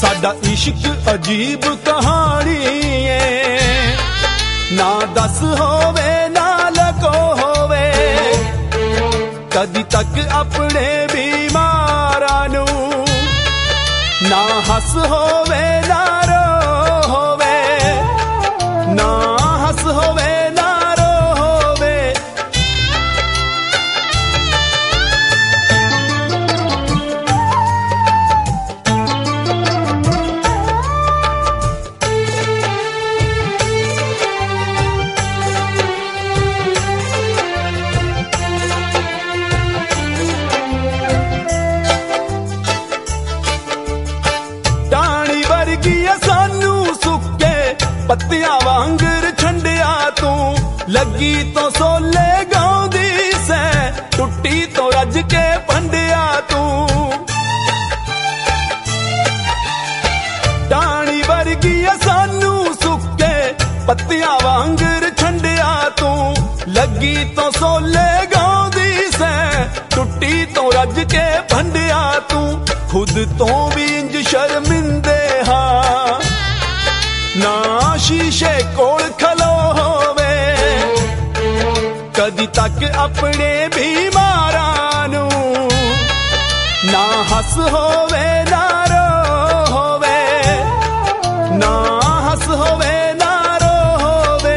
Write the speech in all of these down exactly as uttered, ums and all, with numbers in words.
साडा इश्क अजीब कहानी है, ना दस होवे ना लको होवे, कदी तक अपने बीमारां नू ना हस होवे ना रो होवे, ना हस होवे ना रो होवे। पत्तियां वांगर छंडिया तू लगी तो सोले गाउंदी सै, टुट्टी तो रज के पंडिया तू। टाणी वर्गी सानू सुके पत्तियां वांगर छंडिया तू लगी तो सोले गाउंदी सै, टुट्टी तो रज के पंडिया तू। खुद तो भी इंज शर्मिंदे हाँ ना शीशे कोल खलो होवे, कदी तक अपने बीमारां नू ना हस होवे ना रो होवे, ना हस होवे ना रो होवे।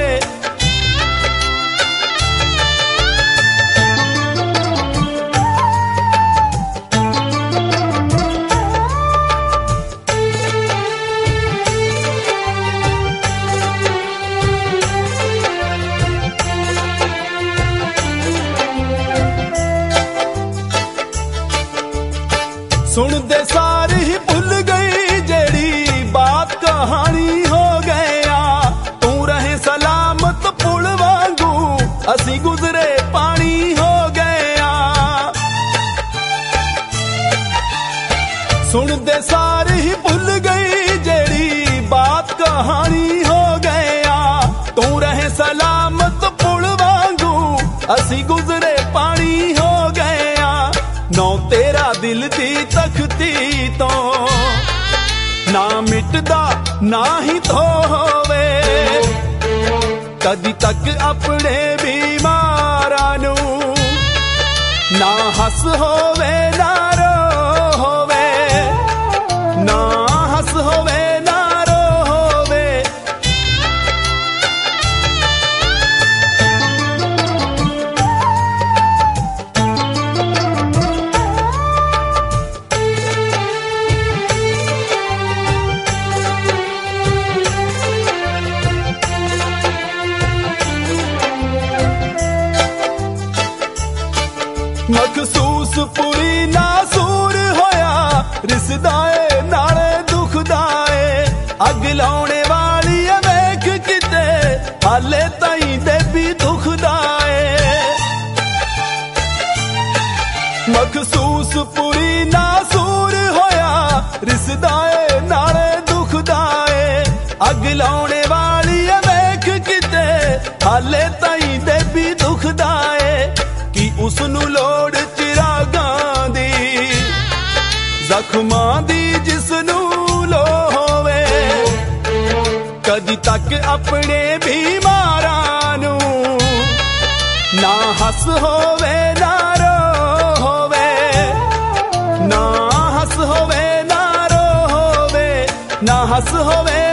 सुन दे सारी ही भुल गई जेड़ी बात कहानी हो गया, तू रहे सलामत पुल वांगू असी गुजरे पानी हो गया। सुन दे सारी ही भुल गई जेड़ी बात कहानी हो गया, तू रहे सलामत पुल वांगू असी गुजरे पानी हो गया। नौ तेरा दिल दी तख्ती तो ना मिटदा ना ही तो होवे, कदी तक अपने बीमारां नू ना हस होवे ना रो होवे, ना हस होवे ना रो होवे। मखसूस पूरी नासूर होया रिसदाए नाले दुखदाए, अग लाने वाली वेख किते हाले ताई दे भी दुखदाए। मखसूस पूरी नासूर होया रिसदाए नाले दुखदाए, अग लाने वाली वेख किते हाले ताई दे भी दुखदाए। कि उसनू लोड़ चिरागां दी जख्मां दी जिसनू लो होवे, कदी तक अपने बीमारां नू ना हस होवे ना रो होवे, ना हस होवे ना रो होवे, ना हस होवे